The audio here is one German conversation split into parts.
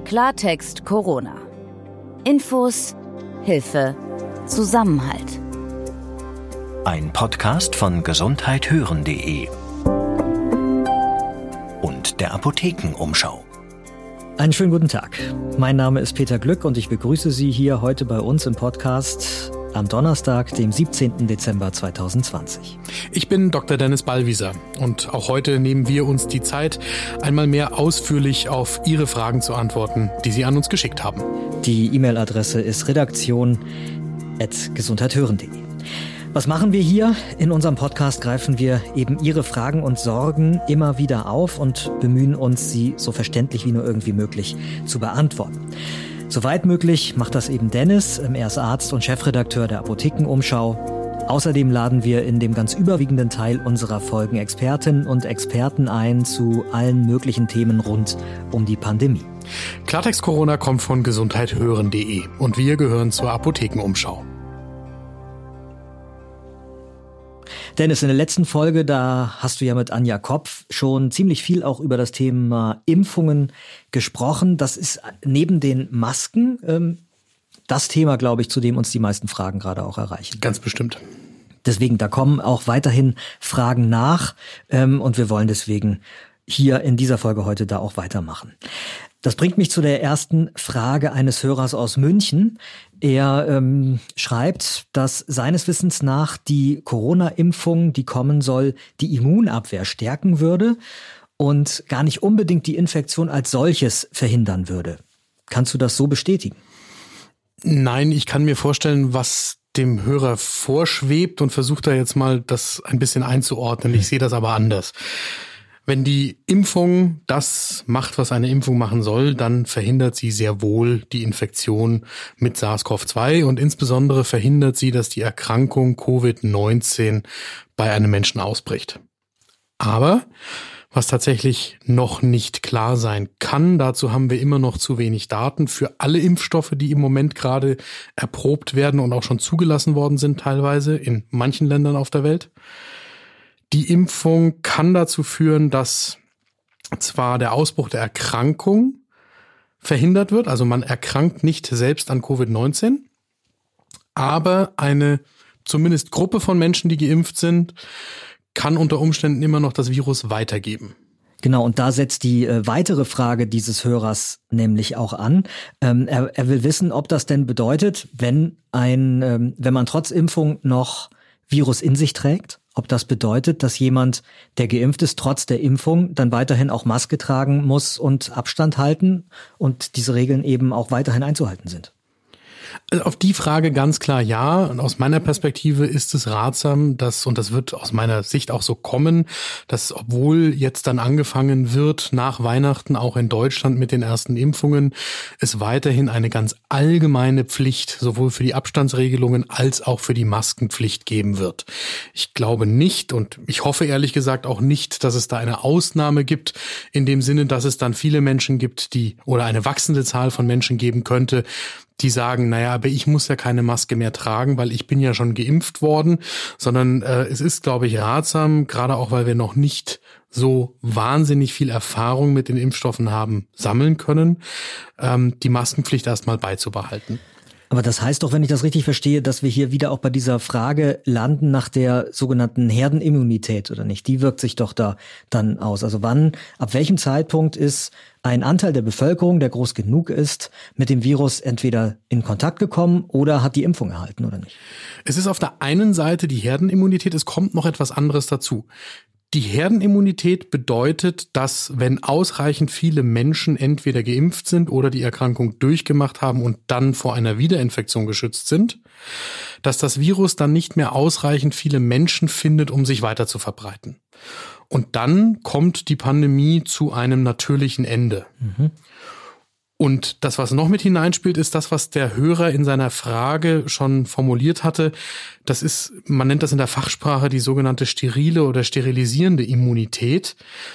Klartext Corona. Infos, Hilfe, Zusammenhalt. Ein Podcast von gesundheithören.de und der Apothekenumschau. Einen schönen guten Tag. Mein Name ist Peter Glück und ich begrüße Sie hier heute bei uns im Podcast am Donnerstag, dem 17. Dezember 2020. Ich bin Dr. Dennis Ballwieser und auch heute nehmen wir uns die Zeit, einmal mehr ausführlich auf Ihre Fragen zu antworten, die Sie an uns geschickt haben. Die E-Mail-Adresse ist redaktion@gesundheithören.de. Was machen wir hier? In unserem Podcast greifen wir eben Ihre Fragen und Sorgen immer wieder auf und bemühen uns, sie so verständlich wie nur irgendwie möglich zu beantworten. Soweit möglich macht das eben Dennis. Er ist Arzt und Chefredakteur der Apothekenumschau. Außerdem laden wir in dem ganz überwiegenden Teil unserer Folgen Expertinnen und Experten ein zu allen möglichen Themen rund um die Pandemie. Klartext Corona kommt von gesundheithören.de und wir gehören zur Apothekenumschau. Dennis, in der letzten Folge, da hast du ja mit Anja Kopf schon ziemlich viel auch über das Thema Impfungen gesprochen. Das ist neben den Masken das Thema, glaube ich, zu dem uns die meisten Fragen gerade auch erreichen. Ganz bestimmt. Deswegen, da kommen auch weiterhin Fragen nach und wir wollen deswegen hier in dieser Folge heute da auch weitermachen. Das bringt mich zu der ersten Frage eines Hörers aus München. Er schreibt, dass seines Wissens nach die Corona-Impfung, die kommen soll, die Immunabwehr stärken würde und gar nicht unbedingt die Infektion als solches verhindern würde. Kannst du das so bestätigen? Nein, ich kann mir vorstellen, was dem Hörer vorschwebt und versuche da jetzt mal das ein bisschen einzuordnen. Ich sehe das aber anders. Wenn die Impfung das macht, was eine Impfung machen soll, dann verhindert sie sehr wohl die Infektion mit SARS-CoV-2 und insbesondere verhindert sie, dass die Erkrankung Covid-19 bei einem Menschen ausbricht. Aber was tatsächlich noch nicht klar sein kann, dazu haben wir immer noch zu wenig Daten für alle Impfstoffe, die im Moment gerade erprobt werden und auch schon zugelassen worden sind teilweise in manchen Ländern auf der Welt. Die Impfung kann dazu führen, dass zwar der Ausbruch der Erkrankung verhindert wird, also man erkrankt nicht selbst an Covid-19, aber eine zumindest Gruppe von Menschen, die geimpft sind, kann unter Umständen immer noch das Virus weitergeben. Genau, und da setzt die weitere Frage dieses Hörers nämlich auch an. Er will wissen, ob das denn bedeutet, wenn man trotz Impfung noch Virus in sich trägt, ob das bedeutet, dass jemand, der geimpft ist, trotz der Impfung dann weiterhin auch Maske tragen muss und Abstand halten und diese Regeln eben auch weiterhin einzuhalten sind. Auf die Frage ganz klar ja. Und aus meiner Perspektive ist es ratsam, und das wird aus meiner Sicht auch so kommen, dass obwohl jetzt dann angefangen wird, nach Weihnachten auch in Deutschland mit den ersten Impfungen, es weiterhin eine ganz allgemeine Pflicht sowohl für die Abstandsregelungen als auch für die Maskenpflicht geben wird. Ich glaube nicht und ich hoffe ehrlich gesagt auch nicht, dass es da eine Ausnahme gibt, in dem Sinne, dass es dann viele Menschen gibt, oder eine wachsende Zahl von Menschen geben könnte, die sagen, naja, aber ich muss ja keine Maske mehr tragen, weil ich bin ja schon geimpft worden, sondern es ist, glaube ich, ratsam, gerade auch, weil wir noch nicht so wahnsinnig viel Erfahrung mit den Impfstoffen haben sammeln können, die Maskenpflicht erstmal beizubehalten. Aber das heißt doch, wenn ich das richtig verstehe, dass wir hier wieder auch bei dieser Frage landen nach der sogenannten Herdenimmunität, oder nicht? Die wirkt sich doch da dann aus. Also ab welchem Zeitpunkt ist ein Anteil der Bevölkerung, der groß genug ist, mit dem Virus entweder in Kontakt gekommen oder hat die Impfung erhalten, oder nicht? Es ist auf der einen Seite die Herdenimmunität, es kommt noch etwas anderes dazu. Die Herdenimmunität bedeutet, dass wenn ausreichend viele Menschen entweder geimpft sind oder die Erkrankung durchgemacht haben und dann vor einer Wiederinfektion geschützt sind, dass das Virus dann nicht mehr ausreichend viele Menschen findet, um sich weiter zu verbreiten. Und dann kommt die Pandemie zu einem natürlichen Ende. Mhm. Und das, was noch mit hineinspielt, ist das, was der Hörer in seiner Frage schon formuliert hatte. Das ist, man nennt das in der Fachsprache die sogenannte sterile oder sterilisierende Immunität.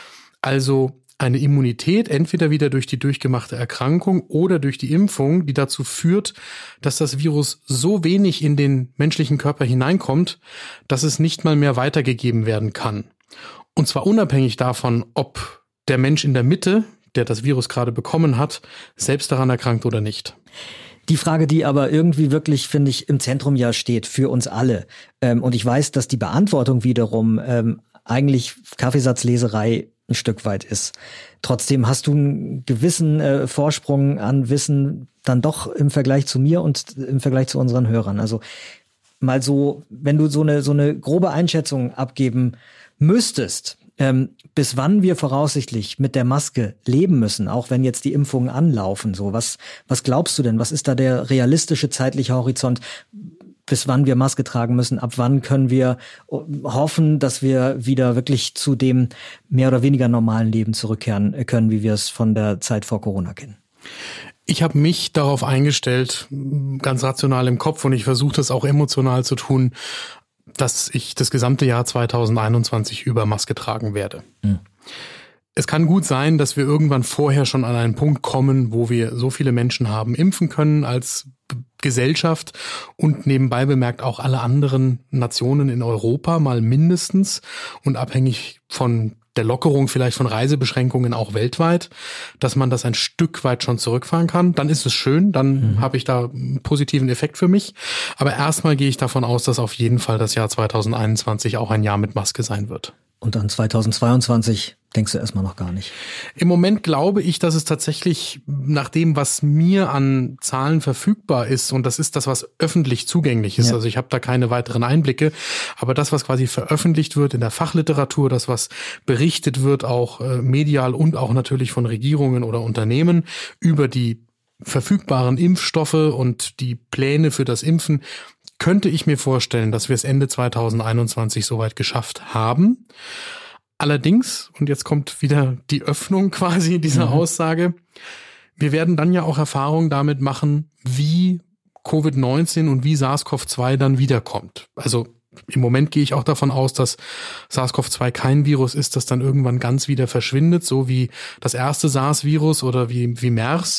Also eine Immunität entweder wieder durch die durchgemachte Erkrankung oder durch die Impfung, die dazu führt, dass das Virus so wenig in den menschlichen Körper hineinkommt, dass es nicht mal mehr weitergegeben werden kann. Und zwar unabhängig davon, ob der Mensch in der Mitte der das Virus gerade bekommen hat, selbst daran erkrankt oder nicht. Die Frage, die aber irgendwie wirklich, finde ich, im Zentrum ja steht für uns alle. Und ich weiß, dass die Beantwortung wiederum eigentlich Kaffeesatzleserei ein Stück weit ist. Trotzdem hast du einen gewissen Vorsprung an Wissen dann doch im Vergleich zu mir und im Vergleich zu unseren Hörern. Also mal so, wenn du so eine grobe Einschätzung abgeben müsstest, bis wann wir voraussichtlich mit der Maske leben müssen, auch wenn jetzt die Impfungen anlaufen. So, was glaubst du denn? Was ist da der realistische zeitliche Horizont, bis wann wir Maske tragen müssen? Ab wann können wir hoffen, dass wir wieder wirklich zu dem mehr oder weniger normalen Leben zurückkehren können, wie wir es von der Zeit vor Corona kennen? Ich habe mich darauf eingestellt, ganz rational im Kopf, und ich versuche das auch emotional zu tun, dass ich das gesamte Jahr 2021 über Maske tragen werde. Mhm. Es kann gut sein, dass wir irgendwann vorher schon an einen Punkt kommen, wo wir so viele Menschen haben impfen können als Gesellschaft und nebenbei bemerkt auch alle anderen Nationen in Europa mal mindestens und abhängig von der Lockerung vielleicht von Reisebeschränkungen auch weltweit, dass man das ein Stück weit schon zurückfahren kann. Dann ist es schön, dann habe ich da einen positiven Effekt für mich. Aber erstmal gehe ich davon aus, dass auf jeden Fall das Jahr 2021 auch ein Jahr mit Maske sein wird. Und dann 2022 denkst du erstmal noch gar nicht? Im Moment glaube ich, dass es tatsächlich nach dem, was mir an Zahlen verfügbar ist, und das ist das, was öffentlich zugänglich ist, also ich habe da keine weiteren Einblicke, aber das, was quasi veröffentlicht wird in der Fachliteratur, das, was berichtet wird, auch medial und auch natürlich von Regierungen oder Unternehmen über die verfügbaren Impfstoffe und die Pläne für das Impfen, könnte ich mir vorstellen, dass wir es Ende 2021 soweit geschafft haben. Allerdings, und jetzt kommt wieder die Öffnung quasi dieser Aussage, wir werden dann ja auch Erfahrungen damit machen, wie Covid-19 und wie SARS-CoV-2 dann wiederkommt. Also im Moment gehe ich auch davon aus, dass SARS-CoV-2 kein Virus ist, das dann irgendwann ganz wieder verschwindet, so wie das erste SARS-Virus oder wie MERS,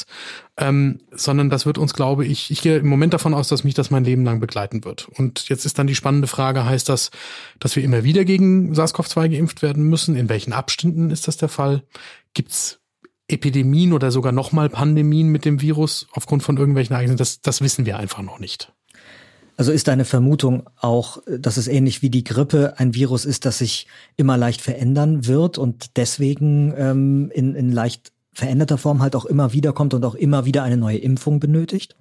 sondern das wird uns, glaube ich gehe im Moment davon aus, dass mich das mein Leben lang begleiten wird. Und jetzt ist dann die spannende Frage, heißt das, dass wir immer wieder gegen SARS-CoV-2 geimpft werden müssen? In welchen Abständen ist das der Fall? Gibt's Epidemien oder sogar nochmal Pandemien mit dem Virus aufgrund von irgendwelchen Ereignissen? Das wissen wir einfach noch nicht. Also ist deine Vermutung auch, dass es ähnlich wie die Grippe ein Virus ist, das sich immer leicht verändern wird und deswegen in leicht veränderter Form halt auch immer wieder kommt und auch immer wieder eine neue Impfung benötigt?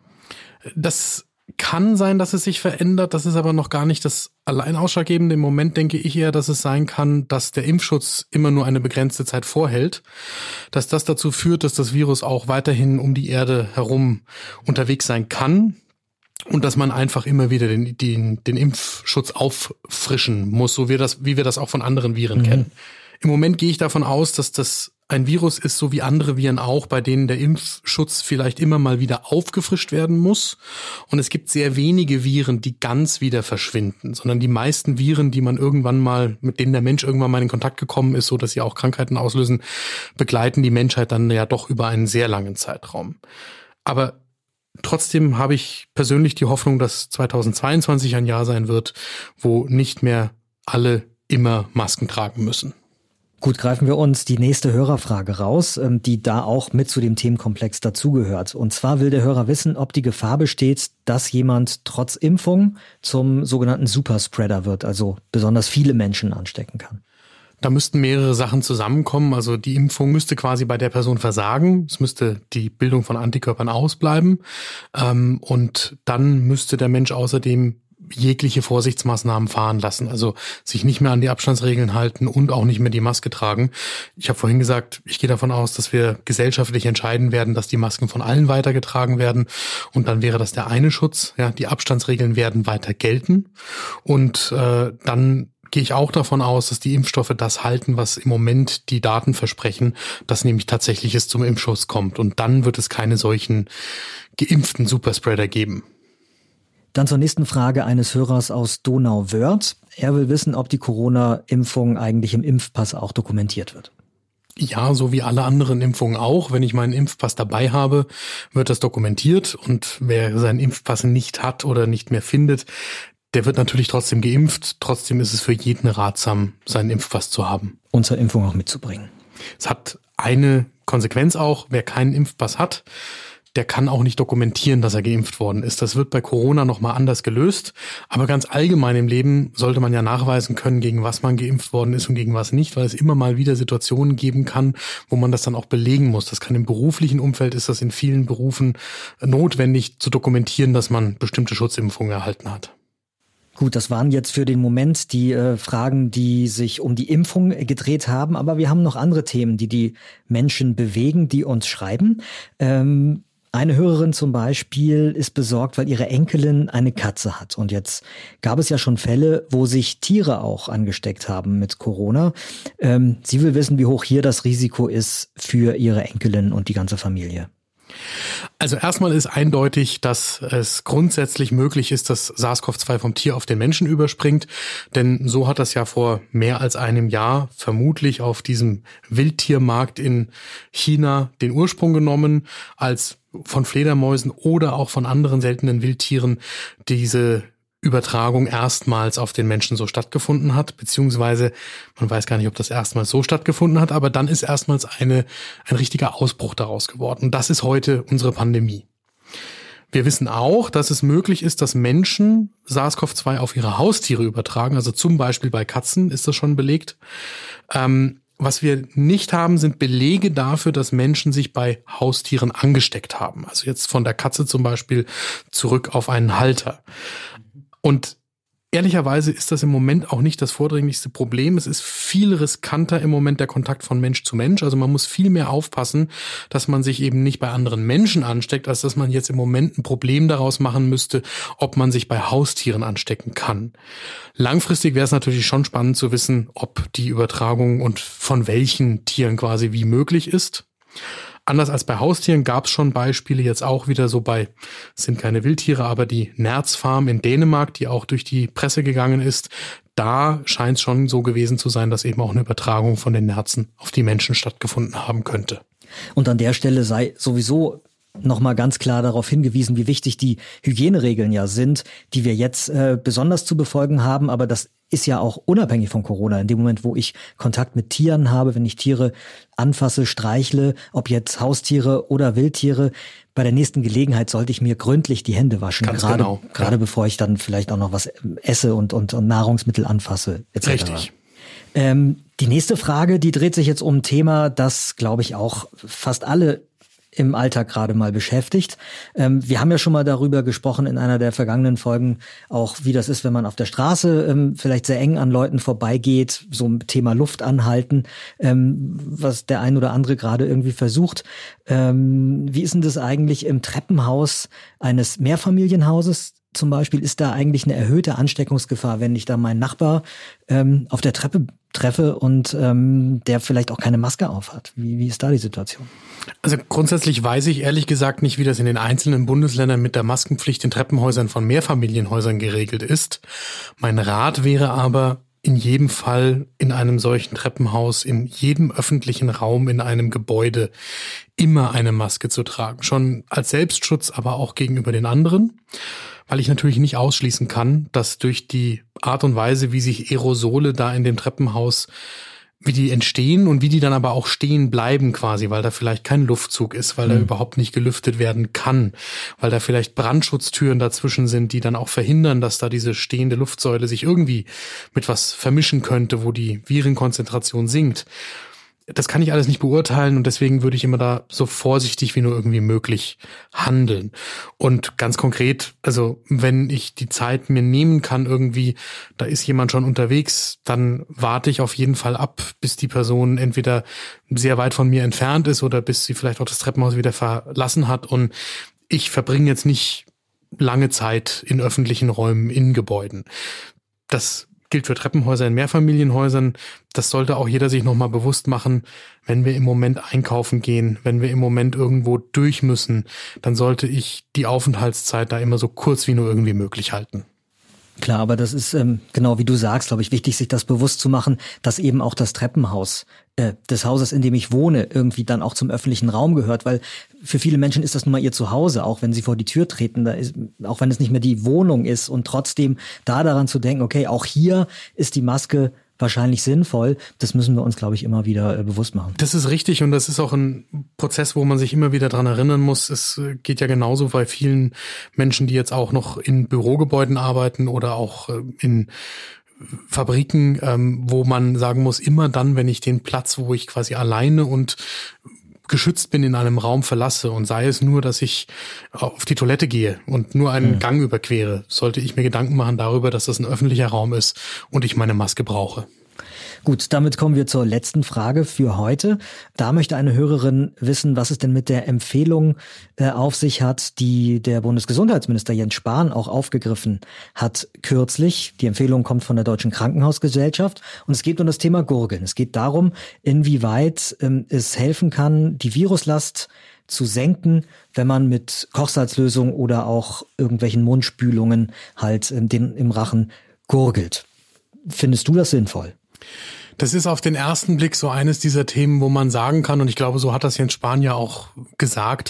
Das kann sein, dass es sich verändert. Das ist aber noch gar nicht das allein Ausschlaggebende. Im Moment denke ich eher, dass es sein kann, dass der Impfschutz immer nur eine begrenzte Zeit vorhält. Dass das dazu führt, dass das Virus auch weiterhin um die Erde herum unterwegs sein kann. Und dass man einfach immer wieder den Impfschutz auffrischen muss, so wie wir das auch von anderen Viren kennen. Im Moment gehe ich davon aus, dass das ein Virus ist, so wie andere Viren auch, bei denen der Impfschutz vielleicht immer mal wieder aufgefrischt werden muss. Und es gibt sehr wenige Viren, die ganz wieder verschwinden, sondern die meisten Viren, die man irgendwann mal, mit denen der Mensch irgendwann mal in Kontakt gekommen ist, so dass sie auch Krankheiten auslösen, begleiten die Menschheit dann ja doch über einen sehr langen Zeitraum. Aber trotzdem habe ich persönlich die Hoffnung, dass 2022 ein Jahr sein wird, wo nicht mehr alle immer Masken tragen müssen. Gut, greifen wir uns die nächste Hörerfrage raus, die da auch mit zu dem Themenkomplex dazugehört. Und zwar will der Hörer wissen, ob die Gefahr besteht, dass jemand trotz Impfung zum sogenannten Superspreader wird, also besonders viele Menschen anstecken kann. Da müssten mehrere Sachen zusammenkommen. Also die Impfung müsste quasi bei der Person versagen. Es müsste die Bildung von Antikörpern ausbleiben. Und dann müsste der Mensch außerdem jegliche Vorsichtsmaßnahmen fahren lassen. Also sich nicht mehr an die Abstandsregeln halten und auch nicht mehr die Maske tragen. Ich habe vorhin gesagt, ich gehe davon aus, dass wir gesellschaftlich entscheiden werden, dass die Masken von allen weitergetragen werden. Und dann wäre das der eine Schutz. Ja, die Abstandsregeln werden weiter gelten. Und dann gehe ich auch davon aus, dass die Impfstoffe das halten, was im Moment die Daten versprechen, dass nämlich tatsächlich es zum Impfschutz kommt. Und dann wird es keine solchen geimpften Superspreader geben. Dann zur nächsten Frage eines Hörers aus Donauwörth. Er will wissen, ob die Corona-Impfung eigentlich im Impfpass auch dokumentiert wird. Ja, so wie alle anderen Impfungen auch. Wenn ich meinen Impfpass dabei habe, wird das dokumentiert. Und wer seinen Impfpass nicht hat oder nicht mehr findet, der wird natürlich trotzdem geimpft. Trotzdem ist es für jeden ratsam, seinen Impfpass zu haben. Und zur Impfung auch mitzubringen. Es hat eine Konsequenz auch, wer keinen Impfpass hat, der kann auch nicht dokumentieren, dass er geimpft worden ist. Das wird bei Corona nochmal anders gelöst. Aber ganz allgemein im Leben sollte man ja nachweisen können, gegen was man geimpft worden ist und gegen was nicht, weil es immer mal wieder Situationen geben kann, wo man das dann auch belegen muss. Das kann im beruflichen Umfeld, ist das in vielen Berufen notwendig zu dokumentieren, dass man bestimmte Schutzimpfungen erhalten hat. Gut, das waren jetzt für den Moment die Fragen, die sich um die Impfung gedreht haben. Aber wir haben noch andere Themen, die Menschen bewegen, die uns schreiben. Eine Hörerin zum Beispiel ist besorgt, weil ihre Enkelin eine Katze hat. Und jetzt gab es ja schon Fälle, wo sich Tiere auch angesteckt haben mit Corona. Sie will wissen, wie hoch hier das Risiko ist für ihre Enkelin und die ganze Familie. Also erstmal ist eindeutig, dass es grundsätzlich möglich ist, dass SARS-CoV-2 vom Tier auf den Menschen überspringt. Denn so hat das ja vor mehr als einem Jahr vermutlich auf diesem Wildtiermarkt in China den Ursprung genommen, als von Fledermäusen oder auch von anderen seltenen Wildtieren diese Übertragung erstmals auf den Menschen so stattgefunden hat, beziehungsweise man weiß gar nicht, ob das erstmals so stattgefunden hat, aber dann ist erstmals ein richtiger Ausbruch daraus geworden. Und das ist heute unsere Pandemie. Wir wissen auch, dass es möglich ist, dass Menschen SARS-CoV-2 auf ihre Haustiere übertragen, also zum Beispiel bei Katzen ist das schon belegt. Was wir nicht haben, sind Belege dafür, dass Menschen sich bei Haustieren angesteckt haben. Also jetzt von der Katze zum Beispiel zurück auf einen Halter. Und ehrlicherweise ist das im Moment auch nicht das vordringlichste Problem. Es ist viel riskanter im Moment der Kontakt von Mensch zu Mensch. Also man muss viel mehr aufpassen, dass man sich eben nicht bei anderen Menschen ansteckt, als dass man jetzt im Moment ein Problem daraus machen müsste, ob man sich bei Haustieren anstecken kann. Langfristig wäre es natürlich schon spannend zu wissen, ob die Übertragung und von welchen Tieren quasi wie möglich ist. Anders als bei Haustieren gab es schon Beispiele, jetzt auch wieder so sind keine Wildtiere, aber die Nerz-Farm in Dänemark, die auch durch die Presse gegangen ist, da scheint es schon so gewesen zu sein, dass eben auch eine Übertragung von den Nerzen auf die Menschen stattgefunden haben könnte. Und an der Stelle sei sowieso nochmal ganz klar darauf hingewiesen, wie wichtig die Hygieneregeln ja sind, die wir jetzt besonders zu befolgen haben, aber das ist ja auch unabhängig von Corona. In dem Moment, wo ich Kontakt mit Tieren habe, wenn ich Tiere anfasse, streichle, ob jetzt Haustiere oder Wildtiere, bei der nächsten Gelegenheit sollte ich mir gründlich die Hände waschen. Ganz genau. Gerade bevor ich dann vielleicht auch noch was esse und Nahrungsmittel anfasse, etc. Richtig. Die nächste Frage, die dreht sich jetzt um ein Thema, das, glaube ich, auch fast alle im Alltag gerade mal beschäftigt. Wir haben ja schon mal darüber gesprochen in einer der vergangenen Folgen, auch wie das ist, wenn man auf der Straße vielleicht sehr eng an Leuten vorbeigeht, so ein Thema Luft anhalten, was der ein oder andere gerade irgendwie versucht. Wie ist denn das eigentlich im Treppenhaus eines Mehrfamilienhauses? Zum Beispiel, ist da eigentlich eine erhöhte Ansteckungsgefahr, wenn ich da meinen Nachbar auf der Treppe treffe und der vielleicht auch keine Maske aufhat? Wie ist da die Situation? Also grundsätzlich weiß ich ehrlich gesagt nicht, wie das in den einzelnen Bundesländern mit der Maskenpflicht in Treppenhäusern von Mehrfamilienhäusern geregelt ist. Mein Rat wäre aber, in jedem Fall in einem solchen Treppenhaus, in jedem öffentlichen Raum, in einem Gebäude immer eine Maske zu tragen. Schon als Selbstschutz, aber auch gegenüber den anderen. Weil ich natürlich nicht ausschließen kann, dass durch die Art und Weise, wie sich Aerosole da in dem Treppenhaus, wie die entstehen und wie die dann aber auch stehen bleiben quasi, weil da vielleicht kein Luftzug ist, weil da überhaupt nicht gelüftet werden kann, weil da vielleicht Brandschutztüren dazwischen sind, die dann auch verhindern, dass da diese stehende Luftsäule sich irgendwie mit was vermischen könnte, wo die Virenkonzentration sinkt. Das kann ich alles nicht beurteilen und deswegen würde ich immer da so vorsichtig wie nur irgendwie möglich handeln. Und ganz konkret, also wenn ich die Zeit mir nehmen kann irgendwie, da ist jemand schon unterwegs, dann warte ich auf jeden Fall ab, bis die Person entweder sehr weit von mir entfernt ist oder bis sie vielleicht auch das Treppenhaus wieder verlassen hat. Und ich verbringe jetzt nicht lange Zeit in öffentlichen Räumen, in Gebäuden. Das gilt für Treppenhäuser in Mehrfamilienhäusern. Das sollte auch jeder sich nochmal bewusst machen, wenn wir im Moment einkaufen gehen, wenn wir im Moment irgendwo durch müssen, dann sollte ich die Aufenthaltszeit da immer so kurz wie nur irgendwie möglich halten. Klar, aber das ist genau wie du sagst, glaube ich, wichtig, sich das bewusst zu machen, dass eben auch das Treppenhaus des Hauses, in dem ich wohne, irgendwie dann auch zum öffentlichen Raum gehört, weil für viele Menschen ist das nun mal ihr Zuhause, auch wenn sie vor die Tür treten, auch wenn es nicht mehr die Wohnung ist und trotzdem da daran zu denken, okay, auch hier ist die Maske wahrscheinlich sinnvoll. Das müssen wir uns, glaube ich, immer wieder bewusst machen. Das ist richtig und das ist auch ein Prozess, wo man sich immer wieder dran erinnern muss. Es geht ja genauso bei vielen Menschen, die jetzt auch noch in Bürogebäuden arbeiten oder auch in Fabriken, wo man sagen muss, immer dann, wenn ich den Platz, wo ich quasi alleine und geschützt bin, in einem Raum verlasse und sei es nur, dass ich auf die Toilette gehe und nur einen Gang überquere, sollte ich mir Gedanken machen darüber, dass das ein öffentlicher Raum ist und ich meine Maske brauche. Gut, damit kommen wir zur letzten Frage für heute. Da möchte eine Hörerin wissen, was es denn mit der Empfehlung auf sich hat, die der Bundesgesundheitsminister Jens Spahn auch aufgegriffen hat kürzlich. Die Empfehlung kommt von der Deutschen Krankenhausgesellschaft und es geht um das Thema Gurgeln. Es geht darum, inwieweit es helfen kann, die Viruslast zu senken, wenn man mit Kochsalzlösung oder auch irgendwelchen Mundspülungen halt im Rachen gurgelt. Findest du das sinnvoll? Das ist auf den ersten Blick so eines dieser Themen, wo man sagen kann, und ich glaube, so hat das Jens Spahn ja auch gesagt,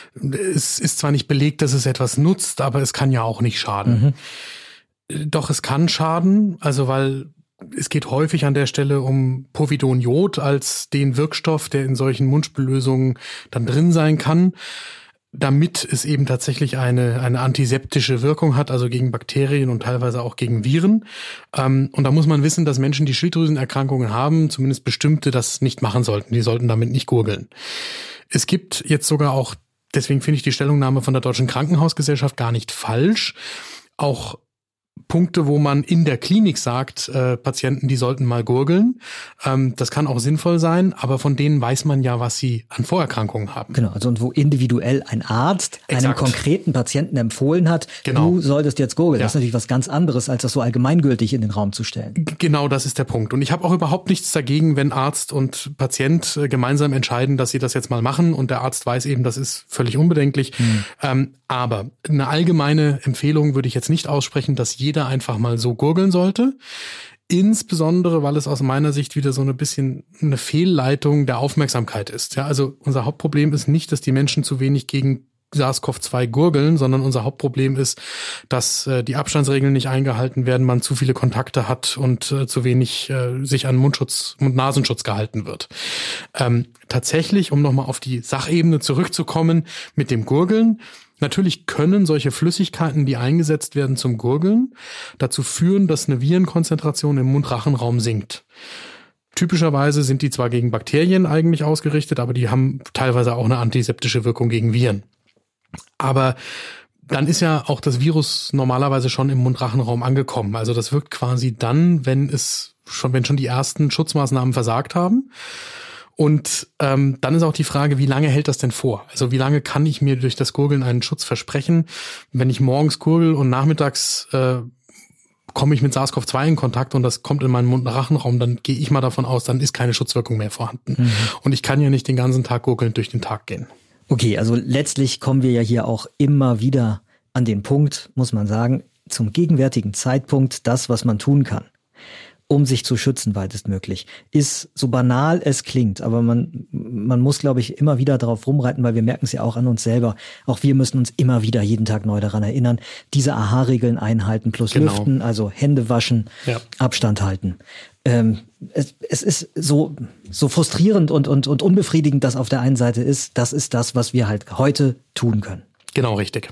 es ist zwar nicht belegt, dass es etwas nutzt, aber es kann ja auch nicht schaden. Doch es kann schaden, also weil es geht häufig an der Stelle um Povidoniod als den Wirkstoff, der in solchen Mundspüllösungen dann drin sein kann, damit es eben tatsächlich eine antiseptische Wirkung hat, also gegen Bakterien und teilweise auch gegen Viren. Und da muss man wissen, dass Menschen, die Schilddrüsenerkrankungen haben, zumindest bestimmte, das nicht machen sollten. Die sollten damit nicht gurgeln. Es gibt jetzt sogar auch, deswegen finde ich die Stellungnahme von der Deutschen Krankenhausgesellschaft gar nicht falsch, auch Punkte, wo man in der Klinik sagt, Patienten, die sollten mal gurgeln. Das kann auch sinnvoll sein, aber von denen weiß man ja, was sie an Vorerkrankungen haben. Genau, also und wo individuell ein Arzt einem konkreten Patienten empfohlen hat, du solltest jetzt gurgeln. Ja. Das ist natürlich was ganz anderes, als das so allgemeingültig in den Raum zu stellen. Genau, das ist der Punkt. Und ich habe auch überhaupt nichts dagegen, wenn Arzt und Patient gemeinsam entscheiden, dass sie das jetzt mal machen und der Arzt weiß eben, das ist völlig unbedenklich. Aber eine allgemeine Empfehlung würde ich jetzt nicht aussprechen, dass jeder einfach mal so gurgeln sollte. Insbesondere, weil es aus meiner Sicht wieder so ein bisschen eine Fehlleitung der Aufmerksamkeit ist. Ja, also unser Hauptproblem ist nicht, dass die Menschen zu wenig gegen SARS-CoV-2 gurgeln, sondern unser Hauptproblem ist, dass die Abstandsregeln nicht eingehalten werden, man zu viele Kontakte hat und zu wenig sich an Mundschutz und Nasenschutz gehalten wird. Tatsächlich, um nochmal auf die Sachebene zurückzukommen mit dem Gurgeln, natürlich können solche Flüssigkeiten, die eingesetzt werden zum Gurgeln, dazu führen, dass eine Virenkonzentration im Mund-Rachen-Raum sinkt. Typischerweise sind die zwar gegen Bakterien eigentlich ausgerichtet, aber die haben teilweise auch eine antiseptische Wirkung gegen Viren. Aber dann ist ja auch das Virus normalerweise schon im Mund-Rachen-Raum angekommen. Also das wirkt quasi dann, wenn schon die ersten Schutzmaßnahmen versagt haben. Und dann ist auch die Frage, wie lange hält das denn vor? Also wie lange kann ich mir durch das Gurgeln einen Schutz versprechen? Wenn ich morgens gurgel und nachmittags komme ich mit SARS-CoV-2 in Kontakt und das kommt in meinen Mund-Rachenraum, dann gehe ich mal davon aus, dann ist keine Schutzwirkung mehr vorhanden. Und ich kann ja nicht den ganzen Tag gurgelnd durch den Tag gehen. Okay, also letztlich kommen wir ja hier auch immer wieder an den Punkt, muss man sagen, zum gegenwärtigen Zeitpunkt, das, was man tun kann, um sich zu schützen, weitestmöglich, ist, so banal es klingt, aber man muss, glaube ich, immer wieder darauf rumreiten, weil wir merken es ja auch an uns selber. Auch wir müssen uns immer wieder jeden Tag neu daran erinnern, diese AHA-Regeln einhalten plus Lüften, also Hände waschen, Abstand halten. Es ist so frustrierend und unbefriedigend, das auf der einen Seite ist. Das ist das, was wir halt heute tun können. Genau, richtig.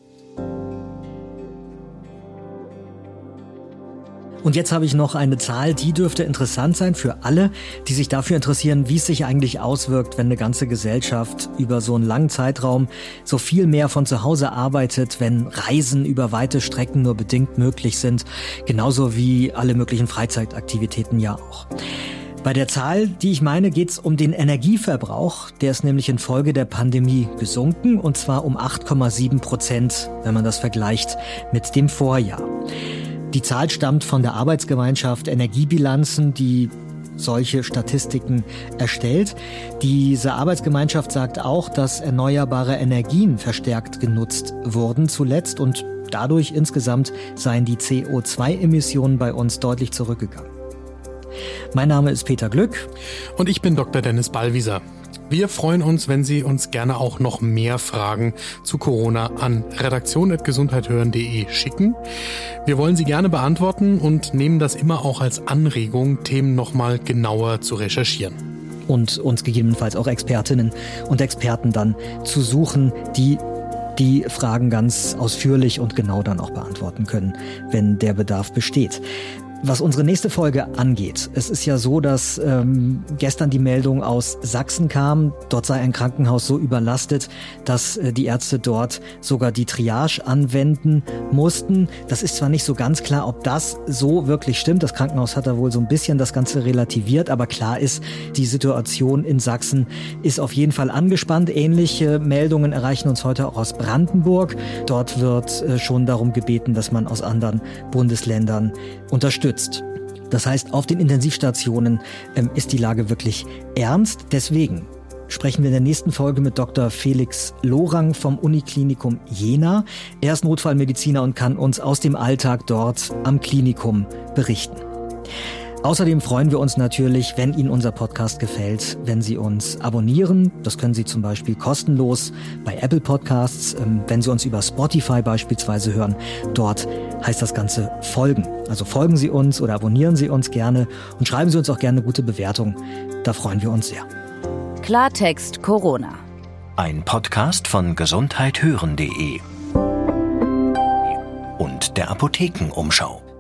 Und jetzt habe ich noch eine Zahl, die dürfte interessant sein für alle, die sich dafür interessieren, wie es sich eigentlich auswirkt, wenn eine ganze Gesellschaft über so einen langen Zeitraum so viel mehr von zu Hause arbeitet, wenn Reisen über weite Strecken nur bedingt möglich sind, genauso wie alle möglichen Freizeitaktivitäten ja auch. Bei der Zahl, die ich meine, geht es um den Energieverbrauch. Der ist nämlich infolge der Pandemie gesunken, und zwar um 8,7%, wenn man das vergleicht mit dem Vorjahr. Die Zahl stammt von der Arbeitsgemeinschaft Energiebilanzen, die solche Statistiken erstellt. Diese Arbeitsgemeinschaft sagt auch, dass erneuerbare Energien verstärkt genutzt wurden zuletzt und dadurch insgesamt seien die CO2-Emissionen bei uns deutlich zurückgegangen. Mein Name ist Peter Glück. Und ich bin Dr. Dennis Ballwieser. Wir freuen uns, wenn Sie uns gerne auch noch mehr Fragen zu Corona an redaktion@gesundheithören.de schicken. Wir wollen sie gerne beantworten und nehmen das immer auch als Anregung, Themen nochmal genauer zu recherchieren. Und uns gegebenenfalls auch Expertinnen und Experten dann zu suchen, die Fragen ganz ausführlich und genau dann auch beantworten können, wenn der Bedarf besteht. Was unsere nächste Folge angeht, es ist ja so, dass gestern die Meldung aus Sachsen kam, dort sei ein Krankenhaus so überlastet, dass die Ärzte dort sogar die Triage anwenden mussten. Das ist zwar nicht so ganz klar, ob das so wirklich stimmt. Das Krankenhaus hat da wohl so ein bisschen das Ganze relativiert, aber klar ist, die Situation in Sachsen ist auf jeden Fall angespannt. Ähnliche Meldungen erreichen uns heute auch aus Brandenburg. Dort wird schon darum gebeten, dass man aus anderen Bundesländern unterstützt. Das heißt, auf den Intensivstationen ist die Lage wirklich ernst. Deswegen sprechen wir in der nächsten Folge mit Dr. Felix Lorang vom Uniklinikum Jena. Er ist Notfallmediziner und kann uns aus dem Alltag dort am Klinikum berichten. Außerdem freuen wir uns natürlich, wenn Ihnen unser Podcast gefällt, wenn Sie uns abonnieren. Das können Sie zum Beispiel kostenlos bei Apple Podcasts, wenn Sie uns über Spotify beispielsweise hören. Dort heißt das Ganze folgen. Also folgen Sie uns oder abonnieren Sie uns gerne und schreiben Sie uns auch gerne eine gute Bewertung. Da freuen wir uns sehr. Klartext Corona. Ein Podcast von gesundheithören.de und der Apothekenumschau.